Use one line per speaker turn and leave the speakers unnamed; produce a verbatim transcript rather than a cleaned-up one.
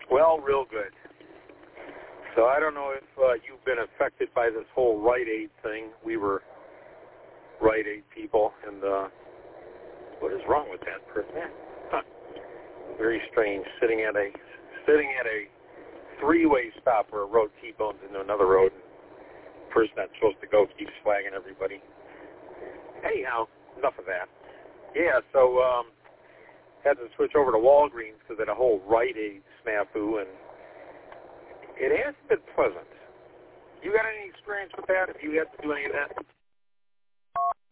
Well, real good. So I don't know if uh, you've been affected by this whole Rite Aid thing. We were Rite Aid people, and uh, what is wrong with that person? Huh. Very strange. Sitting at a sitting at a three-way stop where a road T-bones into another road. The person that's supposed to go keeps flagging everybody. Anyhow, enough of that. Yeah, so um, had to switch over to Walgreens because of the whole Rite Aid snafu, and it hasn't been pleasant. You got any experience with that? Have you had to do any of that?